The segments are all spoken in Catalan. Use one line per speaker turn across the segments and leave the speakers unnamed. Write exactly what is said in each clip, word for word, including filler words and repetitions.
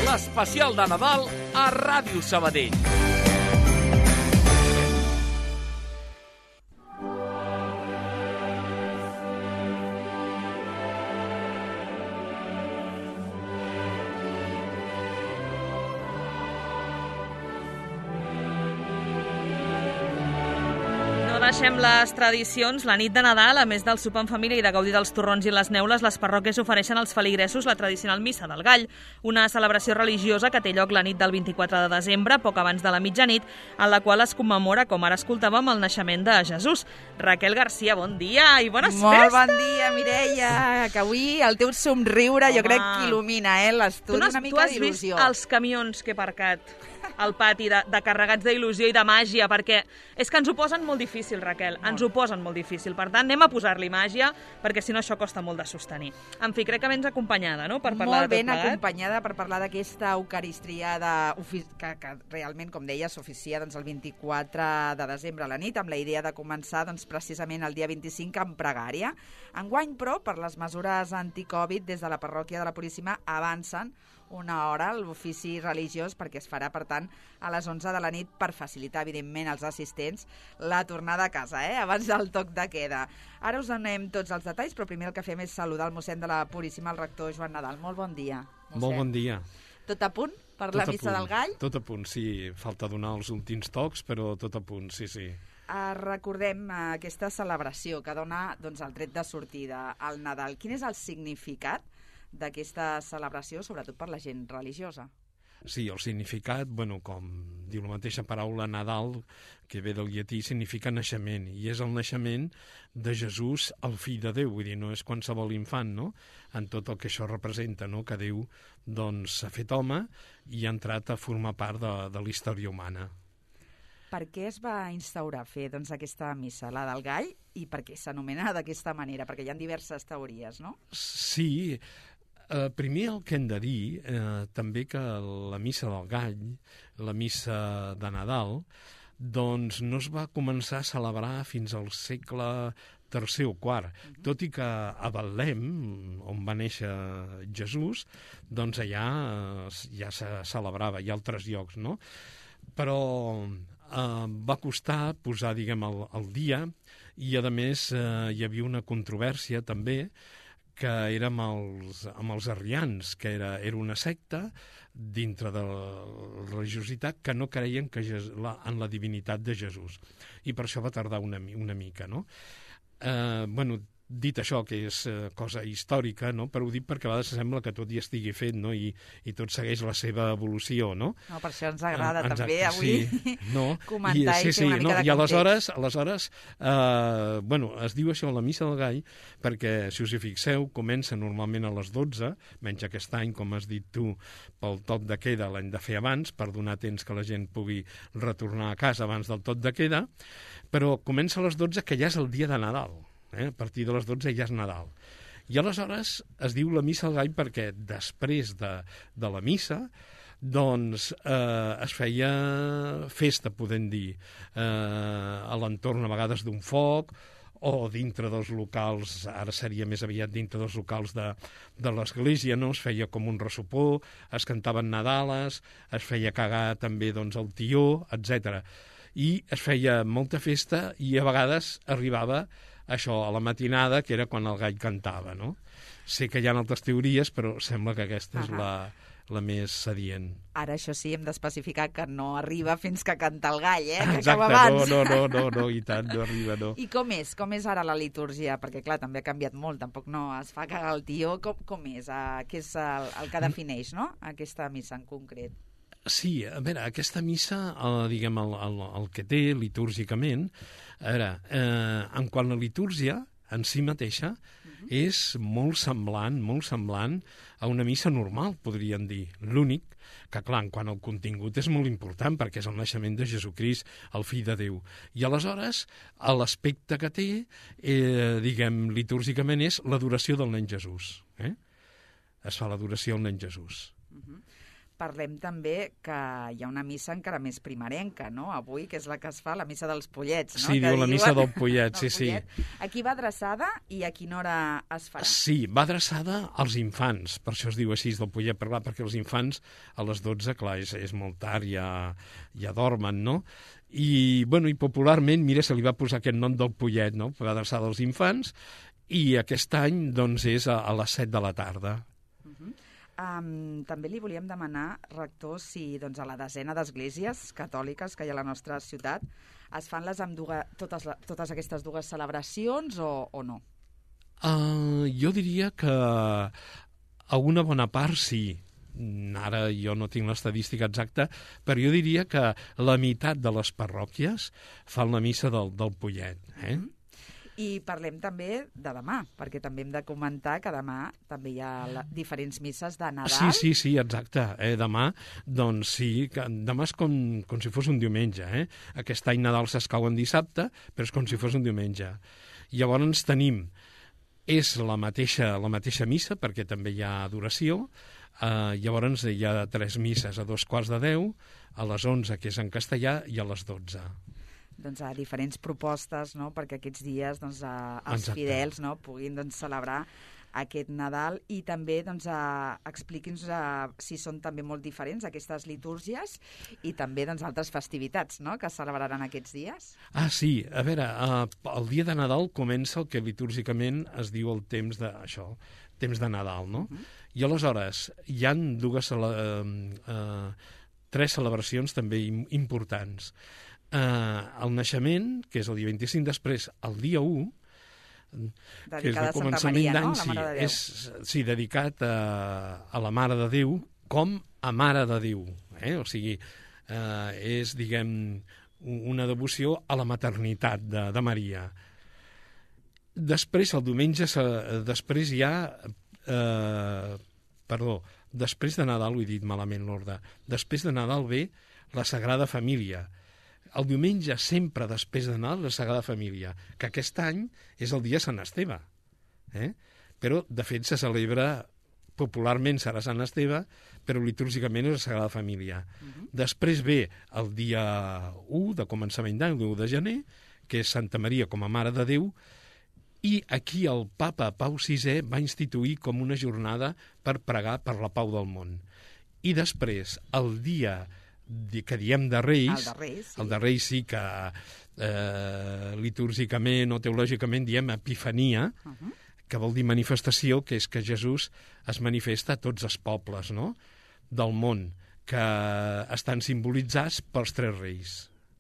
l'especial de Nadal a Ràdio Sabadell.
Deixem les tradicions. La nit de Nadal, a més del sopar en família i de gaudir dels torrons i les neules, les parròquies ofereixen als feligresos la tradicional Missa del Gall, una celebració religiosa que té lloc la nit del vint-i-quatre de desembre, poc abans de la mitjanit, en la qual es commemora, com ara escoltàvem, el naixement de Jesús. Raquel Garcia, bon dia i bones
Molt
festes!
Molt bon dia, Mireia, que avui el teu somriure Home. jo crec que il·lumina eh, l'estudi, una mica d'il·lusió.
Tu has vist els camions que he aparcat al pati de, de carregats d'il·lusió i de màgia? Perquè és que ens ho posen molt difícil, Raquel, molt. ens ho posen molt difícil. Per tant, anem a posar-li màgia, perquè si no això costa molt de sostenir. En fi, crec que vens acompanyada, no?, per parlar
molt
de tot
ben
plegat.
acompanyada per parlar d'aquesta eucaristia de, que, que realment, com deies, s'oficia doncs, el vint-i-quatre de desembre a la nit, amb la idea de començar doncs, precisament el dia vint-i-cinc amb pregària. Enguany, però, per les mesures anticovid, des de la parròquia de la Puríssima avancen una hora l'ofici religiós, perquè es farà, per tant, a les onze de la nit per facilitar, evidentment, als assistents la tornada a casa, eh? abans del toc de queda. Ara us donem tots els detalls, però primer el que fem és saludar el mossèn de la Puríssima, el rector Joan Nadal. Molt bon dia, mossèn.
Molt bon dia.
Tot a punt per
tot
la missa del Gall?
Tot a punt, sí. Falta donar els últims tocs, però tot a punt, sí, sí.
Uh, recordem uh, aquesta celebració que dona doncs, el tret de sortida al Nadal. Quin és el significat d'aquesta celebració, sobretot per la gent religiosa?
Sí, el significat, bueno, com diu la mateixa paraula Nadal, que ve del llatí, significa naixement, i és el naixement de Jesús, el fill de Déu, vull dir, no és qualsevol infant, no?, en tot el que això representa, no?, que Déu, doncs, s'ha fet home i ha entrat a formar part de, de la història humana.
Per què es va instaurar fer doncs, aquesta missa, la del Gall, i per què s'anomena d'aquesta manera? Perquè hi ha diverses teories, no?
Sí. Uh, primer el que hem de dir, eh, també que la missa del Gall, la missa de Nadal, doncs no es va començar a celebrar fins al segle tercer o quart, uh-huh. tot i que a Betlem, on va néixer Jesús, doncs allà eh, ja se celebrava, hi ha altres llocs, no? Però eh, va costar posar, diguem, el, el dia, i a més eh, hi havia una controvèrsia també, que era amb els, amb els arrians, que era, era una secta dintre de la religiositat que no creien que Jes, la, en la divinitat de Jesús. I per això va tardar una, una mica, no? Eh, bueno, dit això, que és eh, cosa històrica, no? Però ho dic perquè a vegades sembla que tot hi estigui fet, no? I, i tot segueix la seva evolució, no?
No, per això ens agrada
eh,
també avui
sí, no?
comentar i,
I, sí,
fer
sí,
una mica
no?
de
I
context.
aleshores, aleshores eh, bueno, es diu això la missa del Gall perquè, si us hi fixeu, comença normalment a les dotze, menys aquest any, com has dit tu, pel toc de queda l'hem de fer abans, per donar temps que la gent pugui retornar a casa abans del toc de queda, però comença a les dotze, que ja és el dia de Nadal. Eh? A partir de les dotze ja és Nadal. I aleshores es diu la missa del Gall perquè després de, de la missa doncs eh, es feia festa, podem dir, eh, a l'entorn a vegades d'un foc o dintre dels locals, ara seria més aviat dintre dels locals de, de l'església, no? Es feia com un ressopó, es cantaven nadales, es feia cagar també doncs, el tió, etcètera. I es feia molta festa i a vegades arribava això, a la matinada, que era quan el gall cantava, no? Sé que hi ha altres teories, però sembla que aquesta uh-huh. és la, la més sedient.
Ara, això sí, hem d'especificar que no arriba fins que canta el gall, eh? Que
Exacte,
acaba abans.
no, no, no, no, no, i tant, no arriba, no.
I com és? Com és ara la litúrgia? Perquè, clar, també ha canviat molt, tampoc no es fa cagar el tió. Com, com és? Uh, què és el, el que defineix, no?, aquesta missa en concret?
Sí, a veure, aquesta missa, el, diguem, el, el, el que té litúrgicament, a veure, eh, en quant a la litúrgia, en si mateixa, uh-huh. és molt semblant, molt semblant a una missa normal, podríem dir. L'únic que, clar, en quant al contingut és molt important, perquè és el naixement de Jesucrist, el fill de Déu. I aleshores, l'aspecte que té, eh, diguem, litúrgicament, és l'adoració del nen Jesús. Eh? Es fa l'adoració al nen Jesús.
Uh-huh. parlem també que hi ha una missa encara més primerenca, no?, avui, que és la que es fa, la missa dels pollets, no?
Sí,
que
diu la
diuen...
missa del pollet, sí,
del
sí.
pollet. A qui va adreçada i a quina hora es farà?
Sí, va adreçada als infants, per això es diu així del pollet, per clar, perquè els infants a les dotze, clar, és, és molt tard, ja, ja dormen, no? I, bueno, i popularment, mira, se li va posar aquest nom del pollet, no?, va adreçada als infants, i aquest any, doncs, és a, a les set de la tarda.
Uh-huh. Um, també li volíem demanar, rector, si doncs, a la desena d'esglésies catòliques que hi ha a la nostra ciutat es fan les amb dues, totes, totes aquestes dues celebracions o, o no?
Uh, jo diria que a una bona part sí. Ara jo no tinc l'estadística exacta, però jo diria que la meitat de les parròquies fan la missa del, del pollet, eh? Mm-hmm.
I parlem també de demà, perquè també hem de comentar que demà també hi ha la, diferents misses de Nadal.
Sí, sí, sí, exacte. Eh, demà, doncs sí, que demà és com, com si fos un diumenge. Eh? Aquest any Nadal s'escau en dissabte, però és com si fos un diumenge. Llavors tenim, és la mateixa, la mateixa missa, perquè també hi ha adoració. Eh, llavors hi ha tres misses a dos quarts de deu, a les onze, que és en castellà, i a les dotze.
Doncs a diferents propostes, no?, perquè aquests dies doncs, a, els
Exacte.
fidels, no?, puguin doncs, celebrar aquest Nadal i també doncs, a, expliqui'ns a, si són també molt diferents aquestes litúrgies i també doncs, altres festivitats, no?, que es celebraran aquests dies.
Ah, sí. A veure, uh, el dia de Nadal comença el que litúrgicament es diu el temps de, això, temps de Nadal, no? Uh-huh. I aleshores hi han dues, uh, uh, tres celebracions també importants. Uh, el naixement, que és el dia vint-i-cinc, després el dia u,
dedicada
que és de començament d'any, no? sí, és sí, dedicat a, a la Mare de Déu com a Mare de Déu. Eh? O sigui, uh, és, diguem, una devoció a la maternitat de, de Maria. Després, el diumenge, després hi ha... Uh, perdó, després de Nadal, ho he dit malament l'ordre, després de Nadal ve la Sagrada Família. El diumenge, sempre després de Nadal, la Sagrada Família, que aquest any és el dia Sant Esteve. Eh? Però, de fet, se celebra, popularment serà Sant Esteve, però litúrgicament és la Sagrada Família. Uh-huh. Després ve el dia u, de començament d'any, el u de gener, que és Santa Maria com a Mare de Déu, i aquí el papa Pau sisè va instituir com una jornada per pregar per la pau del món. I després, el dia que diem de Reis,
el de Reis, sí,
el de Reis sí que eh, litúrgicament o teològicament diem Epifania, uh-huh. que vol dir manifestació, que és que Jesús es manifesta a tots els pobles, no?, del món, que estan simbolitzats pels tres reis.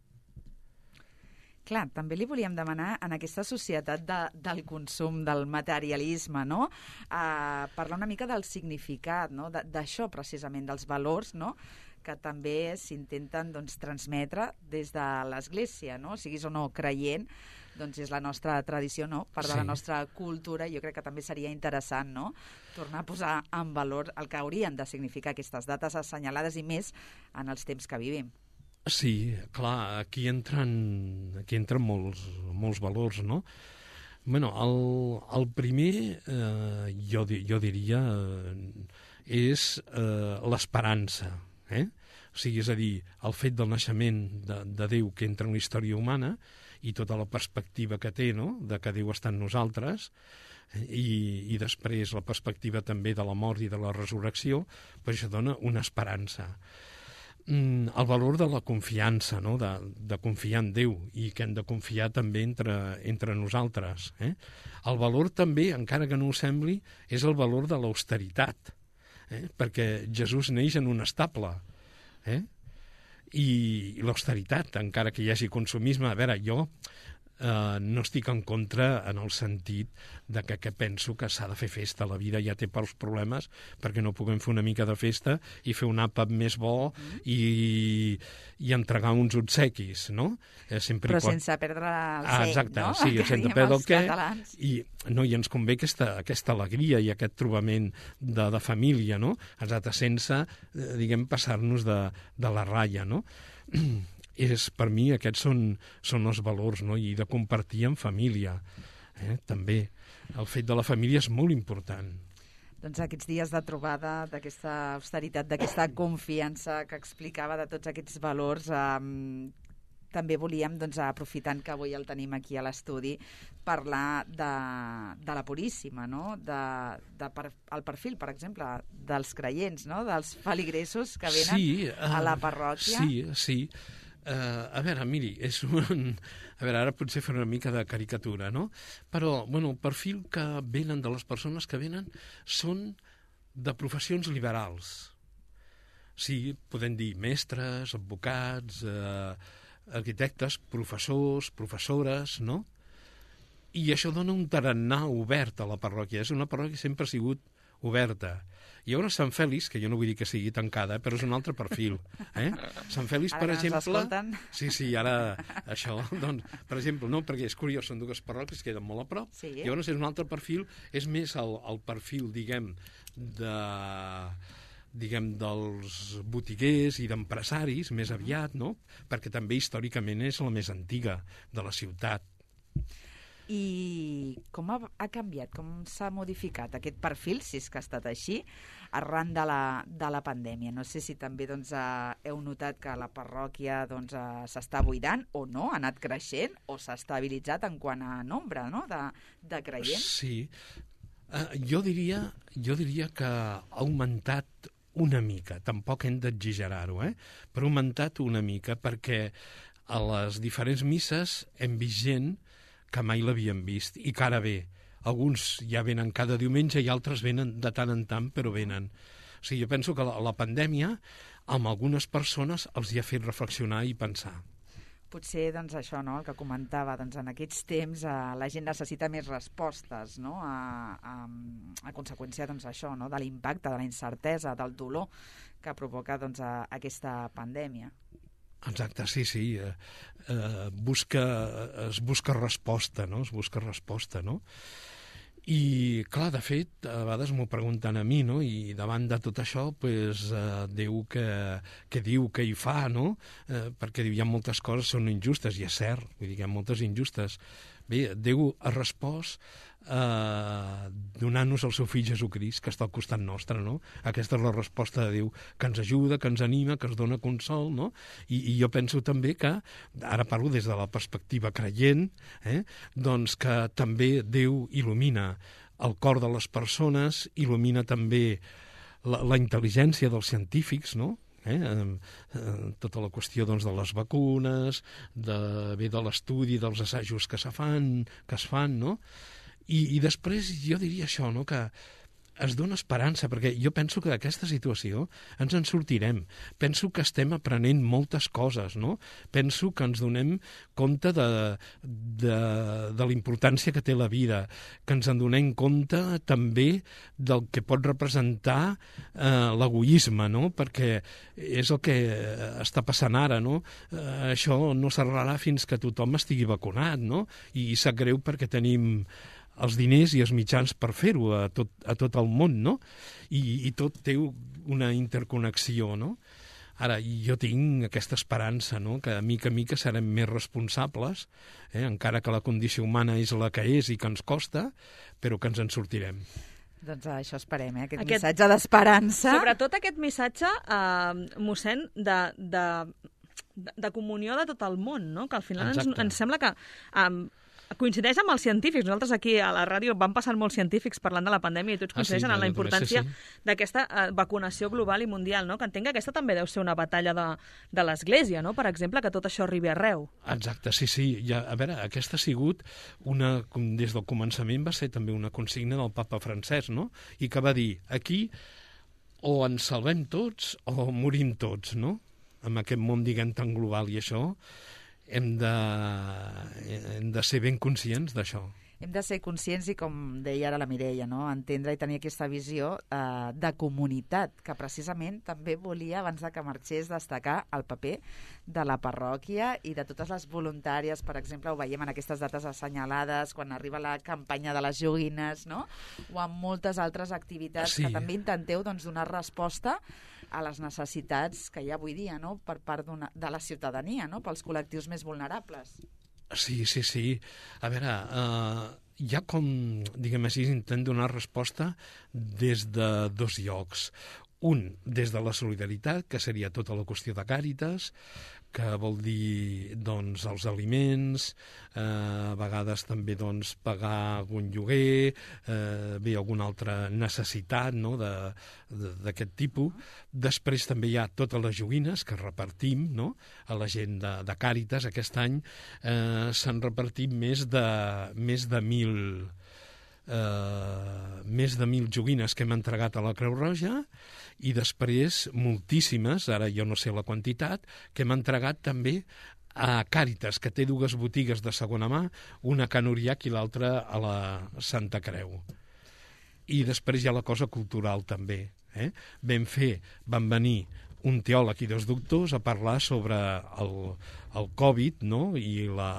Clar, també li volíem demanar, en aquesta societat de, del consum, del materialisme, no?, eh, parlar una mica del significat, no?, d'això precisament, dels valors, no?, que també s'intenten doncs, transmetre des de l'Església, no?, siguis o no creient, doncs és la nostra tradició, no?, part de sí. la nostra cultura, i jo crec que també seria interessant, no?, tornar a posar en valor el que haurien de significar aquestes dates assenyalades i més en els temps que vivim.
Sí, clar, aquí entren, aquí entren molts, molts valors, no? Bueno, el, el primer, eh, jo, jo diria, eh, és eh, l'esperança, eh? O sigui, és a dir, el fet del naixement de, de Déu que entra en la història humana i tota la perspectiva que té, no?, de que Déu està en nosaltres, i, i després la perspectiva també de la mort i de la resurrecció, pues això dona una esperança. Mm, el valor de la confiança, no?, de, de confiar en Déu, i que hem de confiar també entre, entre nosaltres. Eh? El valor també, encara que no ho sembli, és el valor de l'austeritat, eh? perquè Jesús neix en un estable, eh? I, i l'austeritat, encara que hi hagi consumisme, a veure, jo eh, no estic en contra en el sentit de que, que penso que s'ha de fer festa. La vida ja té pels problemes perquè no puguem fer una mica de festa i fer un àpat més bo mm. i, i entregar uns obsequis, no? Eh, sempre
Però
quan...
sense perdre el
ah,
seny,
exacte,
no?
sí,
Que
sense perdre el què.
catalans.
I, no, I ens convé aquesta, aquesta alegria i aquest trobament de, de família, no? Exacte, sense, eh, diguem, passar-nos de, de la ratlla, no? És, per mi aquests són, són els valors, no? I de compartir en família, eh? També el fet de la família és molt important.
Doncs aquests dies de trobada, d'aquesta austeritat, d'aquesta confiança que explicava, de tots aquests valors, eh, també volíem, doncs, aprofitant que avui el tenim aquí a l'estudi, parlar de, de la Puríssima, no? de, de per, el perfil, per exemple, dels creients, no? dels feligresos que venen
sí, uh,
a la parròquia.
Sí, sí. Uh, a veure, miri, és un... A veure, ara potser fer una mica de caricatura, no? Però, bueno, el perfil que venen de les persones que venen són de professions liberals. Sí, podem dir mestres, advocats, eh, arquitectes, professors, professores, no? I això dona un tarannà obert a la parròquia. És una parròquia que sempre ha sigut oberta. Hi haurà Sant Fèlix, que jo no vull dir que sigui tancada, però és un altre perfil. Eh? Sant Fèlix,
Ara
per
que ens
exemple...
escolten.
Sí, sí, ara això, doncs, per exemple, no, perquè és curiós, són dues parròquies que queden molt a prop,
Sí.
llavors és un altre perfil, és més el, el perfil, diguem, de diguem, dels botiguers i d'empresaris, més aviat, no? Perquè també històricament és la més antiga de la ciutat.
I com ha, ha canviat, com s'ha modificat aquest perfil, si és que ha estat així, arran de la, de la pandèmia? No sé si també doncs, eh, heu notat que la parròquia doncs, eh, s'està buidant o no, ha anat creixent o s'ha estabilitzat en quant a nombre, no? de, de creients.
Sí, uh, jo, diria, jo diria que ha augmentat una mica, tampoc hem d'exagerar-ho, eh? però ha augmentat una mica perquè a les diferents misses hem vist gent que mai l'havien vist i que ara ve. Alguns ja venen cada diumenge i altres venen de tant en tant, però venen. O sigui, jo penso que la, la pandèmia amb algunes persones els hi ha fet reflexionar i pensar.
Potser doncs, això, no? el que comentava, doncs, en aquests temps eh, la gent necessita més respostes, no? a, a, a conseqüència doncs, això, no? de l'impacte, de la incertesa, del dolor que provoca doncs, a, aquesta pandèmia.
Exacte, sí, sí. Eh, eh, busca, es busca resposta, no? Es busca resposta, no? I, clar, de fet, a vegades m'ho pregunten a mi, no? I davant de tot això, pues, eh, Déu que, que diu que hi fa, no? Eh, perquè diu, hi ha moltes coses que són injustes, i és cert, vull dir que hi ha moltes injustes. Bé, Déu ha respost eh, donant-nos el seu fill Jesucrist, que està al costat nostre, no? Aquesta és la resposta de Déu, que ens ajuda, que ens anima, que ens dona consol, no? I, i jo penso també que, ara parlo des de la perspectiva creient, eh, doncs que també Déu il·lumina el cor de les persones, il·lumina també la, la intel·ligència dels científics, no? Eh, eh, tota la qüestió doncs, de les vacunes, de, bé, de l'estudi dels assajos que se fan, que es fan, no? I, i després jo diria això, no? Que es dona esperança, perquè jo penso que d'aquesta situació ens en sortirem. Penso que estem aprenent moltes coses, no? Penso que ens donem compte de, de, de la importància que té la vida, que ens en donem compte també del que pot representar eh, l'egoisme, no? Perquè és el que està passant ara, no? Eh, això no s'arreglarà fins que tothom estigui vacunat, no? I sap greu perquè tenim els diners i els mitjans per fer-ho a tot, a tot el món, no? I, i tot té una interconnexió, no? Ara, jo tinc aquesta esperança, no? Que a mica a mica serem més responsables, eh? Encara que la condició humana és la que és i que ens costa, però que ens en sortirem.
Doncs això esperem, eh? aquest,
Aquest-
missatge d'esperança.
Sobretot aquest missatge, eh, mossèn, de, de, de, de comunió de tot el món, no? Que al final ens,
Exacte.
ens sembla que eh, coincideix amb els científics. Nosaltres aquí a la ràdio van passant molts científics parlant de la pandèmia i tots
Ah, sí?
coincideixen en la
Jo també sé,
importància
sí.
d'aquesta eh, vacunació global i mundial, no? Que entenc que aquesta també deu ser una batalla de, de l'Església, no? Per exemple, que tot això arribi arreu.
Exacte, sí, sí. Ja, a veure, aquesta ha sigut una, com des del començament va ser també una consigna del papa Francesc, no? I que va dir, aquí o ens salvem tots o morim tots, no? Amb aquest món, diguem, tan global, i això hem de, hem de ser ben conscients d'això.
Hem de ser conscients i, com deia ara la Mireia, no? entendre i tenir aquesta visió eh, de comunitat, que precisament també volia, abans de que marxés, destacar el paper de la parròquia i de totes les voluntàries. Per exemple, ho veiem en aquestes dates assenyalades, quan arriba la campanya de les joguines, no? O en moltes altres activitats
Sí.
que també intenteu doncs, donar resposta a les necessitats que hi ha avui dia, no? Per part d'una- de la ciutadania, no? Pels col·lectius més vulnerables.
Sí, sí, sí. A veure, uh, hi ha com, diguem així, intent donar resposta des de dos llocs. Un, des de la solidaritat, que seria tota la qüestió de Càritas, que vol dir doncs, els aliments, eh, a vegades també doncs, pagar algun lloguer, eh, bé, alguna altra necessitat, no?, d'aquest tipus. Després també hi ha totes les joguines que repartim, no?, a la gent de, de Càritas. Aquest any eh, s'han repartit més de, més de mil... Uh, més de mil joguines que hem entregat a la Creu Roja i després moltíssimes, ara jo no sé la quantitat, que hem entregat també a Càritas, que té dues botigues de segona mà, una a Can Uriach i l'altra a la Santa Creu. I després hi ha la cosa cultural també. Eh? Vam fer, van venir un teòleg i dos doctors a parlar sobre el, el Covid, no?, i la...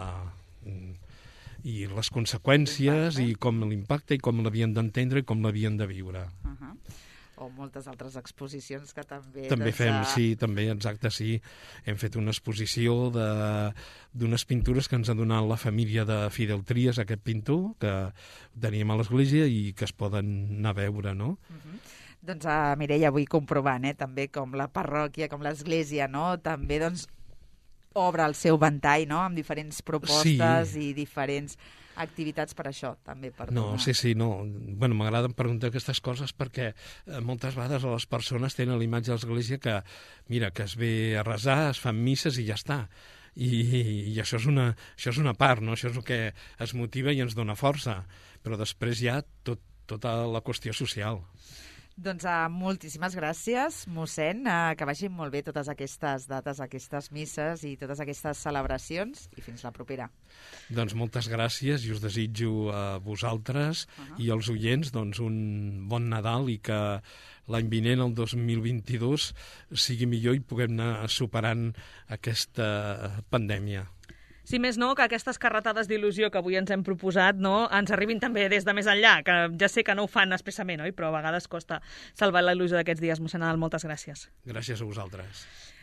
i les conseqüències i com l'impacte i com l'havien d'entendre i com l'havien de viure.
Uh -huh. O moltes altres exposicions que també...
També
doncs,
fem,
a...
sí, també, exacte, sí. Hem fet una exposició d'unes pintures que ens ha donat la família de Fidel Trias, aquest pintor, que teníem a l'església i que es poden anar a veure, no?
Uh -huh. Doncs, uh, Mireia, vull comprovant, eh, també com la parròquia, com l'església, no?, també, doncs, obre el seu ventall, no?, amb diferents propostes sí. i diferents activitats per això, també. Per
no,
donar...
sí, sí, no. Bueno, m'agrada preguntar aquestes coses perquè eh, moltes vegades les persones tenen la imatge de l'església que, mira, que es ve a resar, es fan misses i ja està. I, i això, és una, això és una part, no? Això és el que es motiva i ens dona força. Però després hi ha tot, tota la qüestió social.
Doncs uh, moltíssimes gràcies, mossèn, uh, que vagin molt bé totes aquestes dates, aquestes misses i totes aquestes celebracions, i fins la propera.
Doncs moltes gràcies i us desitjo a vosaltres uh -huh. i als oients doncs, un bon Nadal i que l'any vinent, el dos mil vint-i-dos, sigui millor i puguem anar superant aquesta pandèmia.
Si més no, que aquestes carretades d'il·lusió que avui ens hem proposat, no, ens arribin també des de més enllà, que ja sé que no ho fan expressament, oi? Però a vegades costa salvar la il·lusió d'aquests dies. Mossèn Nadal, moltes gràcies.
Gràcies a vosaltres.